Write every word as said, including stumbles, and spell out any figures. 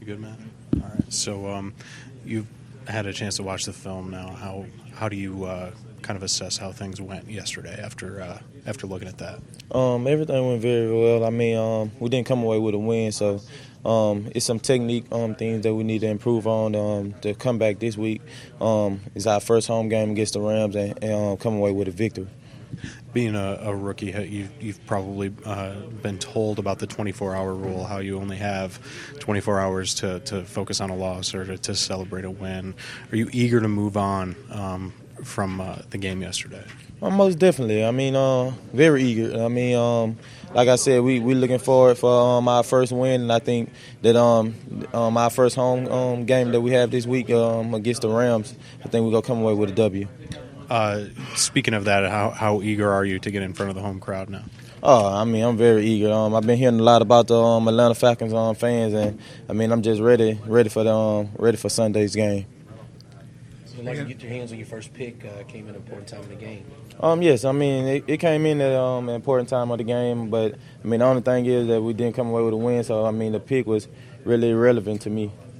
You good, man? All right. So um, you've had a chance to watch the film now. How how do you uh, kind of assess how things went yesterday after uh, after looking at that? Um, everything went very well. I mean, um, we didn't come away with a win, so um, it's some technique um, things that we need to improve on um, to come back this week. Um, it's our first home game against the Rams and, and um, come away with a victory. Being a, a rookie, you've, you've probably uh, been told about the twenty-four hour rule, how you only have twenty-four hours to, to focus on a loss or to, to celebrate a win. Are you eager to move on um, from uh, the game yesterday? Um, most definitely. I mean, uh, very eager. I mean, um, like I said, we we looking forward for um, our first win, and I think that um, um, our first home um, game that we have this week um, against the Rams, I think we're gonna come away with a W. Uh, speaking of that, how, how eager are you to get in front of the home crowd now? Oh, I mean, I'm very eager. Um, I've been hearing a lot about the um, Atlanta Falcons um, fans, and I mean, I'm just ready, ready for the um, ready for Sunday's game. So, like, you get your hands on your first pick, uh, came in an important time in the game. Um, yes, I mean, it, it came in at um, an important time of the game, but I mean, the only thing is that we didn't come away with a win. So, I mean, the pick was really irrelevant to me.